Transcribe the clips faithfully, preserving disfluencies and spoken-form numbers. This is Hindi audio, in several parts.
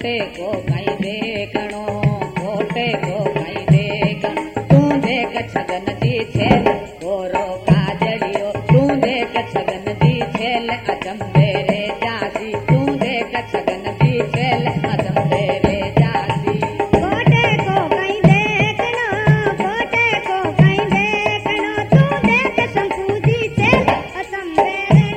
खोटे को कहीं देखणो, खोटे को कहीं देखणो। तू देख छगन जी छेल गोरो काजड़ियो, तू देख छगन जी छेल अचंबे रे जासी, तू देख छगन जी छेल अचंबे रे जासी। खोटे को कहीं देखणो, खोटे को कहीं देखणो, तू देख शंकु जी छेल अचंबे रे।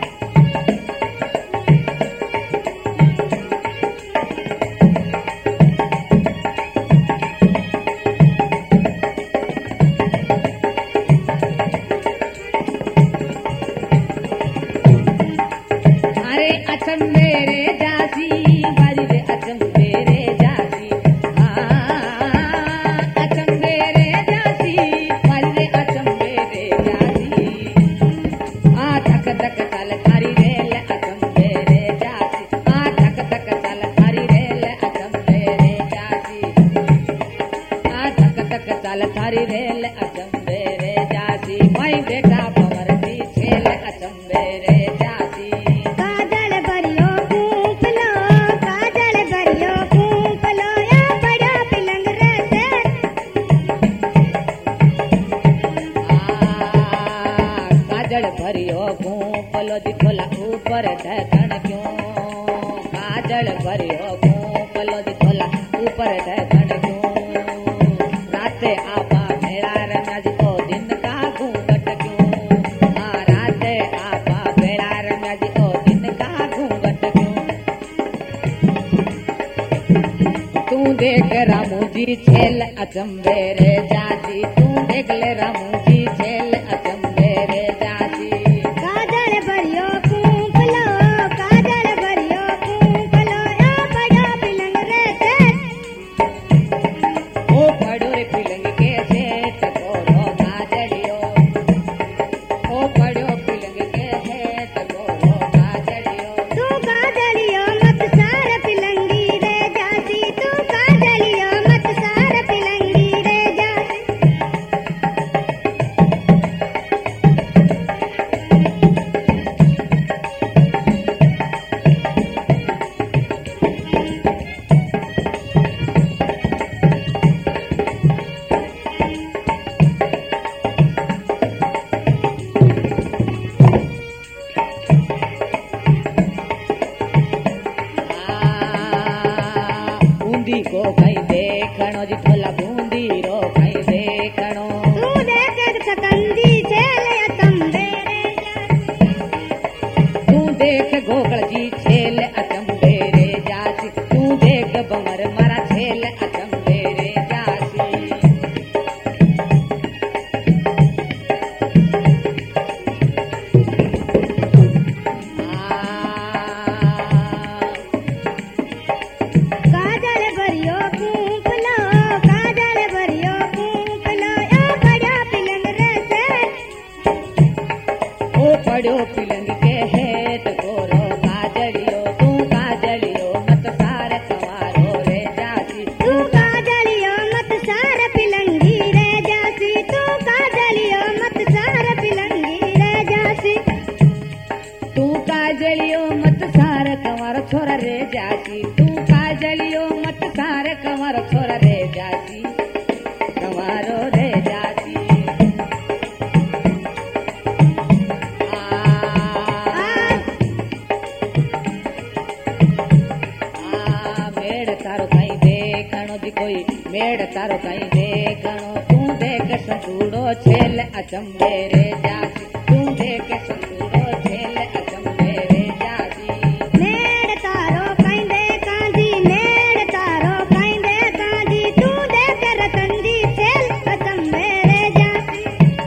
अरे अचंबे रे जासी, बाजी रे अचंबे रे जासी, हाँ अचंबे रे जासी, बाजी रे अचंबे रे जासी। आ धक धक चल थारी रेल अचंबे रे जासी, आ धक धक चल थारी रेल अचंबे रे जासी, आ धक धक चल थारी रेल अचंबे रे जासी। माई बेटा भंवर जी छेल अचंबे रे जासी। काजल भरियो कूपलो, काजल भरियो कूपलो, या बड़ा पिलंग रे से। काजल भरियो कूपलो दिखोला ऊपर ढकन क्यों, काजल भरियो कूपलो दिखोला ऊपर ढकन क्यों। राते आपा भेड़ा रंगा जी को दिन का घूंघट क्यों, हाँ राते आपा भेड़ा रंगा जी को दिन का घूंघट क्यों। तू देख रामू जी छेल अचंबे रे जासी, तू देख ले रामू जी छेल अचंबे रे जासी। काजल भरियो कूपलो, काजल भरियो कूपलो, या बड़ा पिलंग रे से। ओ पड़ो रे पिलंग के सेठ गोरो काजलियो, ओ पड़ो पिलंग के सेठ गोरो काजलियो। तू काजलियो मत सार पिलंगी रे जासी, तू काजलियो मत सार पिलंगी रे जासी। बूंदी को कहीं देखणो जी थोला बूंदी रो कहीं देखणो। तू देख सकंदी छेल अचंबे रे जासी। तू देख गोकल जी छेल अचंबे रे जासी, तू देख बमर मारा छेल अचंबे रे जासी। काजल भरियो कूपलो, काजल भरियो कूपलो, या बड़ा पिलंग रे से। ओ पड़ो पिलंग के हेत गोरो काजलियो, तू काजलियो मत सार कवारो रे जासी। तू काजलियो मत सार पिलंगी रे जासी, तू काजलियो मत सार पिलंगी रे जासी। तू काजलियो मत सार कंवारो छोरा रे जासी, तू काजलियो मत सार कंवारो छोरा रे जासी, कंवारो रे जासी। आ, आ, मेड़ तारो कहीं देखणो जी कोई मेड़ तारो कहीं देखणो। तू देख संतूड़ो छेल अचंबे रे जासी, तू देख संतूड़ो छेल अचंबे रे जासी। नेड़ तारो कहीं देखा जी, नेड़ तारो कहीं देखा जी, तू देख रतन जी छेल अचंबे रे जासी।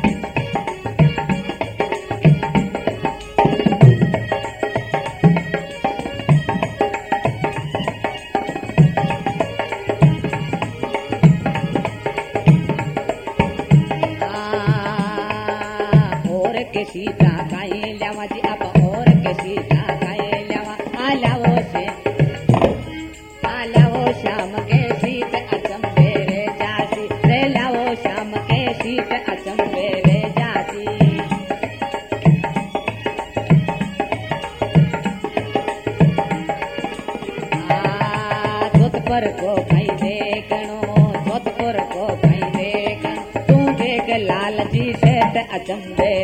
और के सीता काई ल्यावा जी आप और के सीता काई ल्यावा आलावो से आलावो शाम के सीत अचंबे रे जासी, रे लावो शाम के सीत अचंबे रे जासी। आ जोधपुर को कहीं देखणो जोधपुर को कहीं देखणो तू देख लाल जी सेठ अचंबे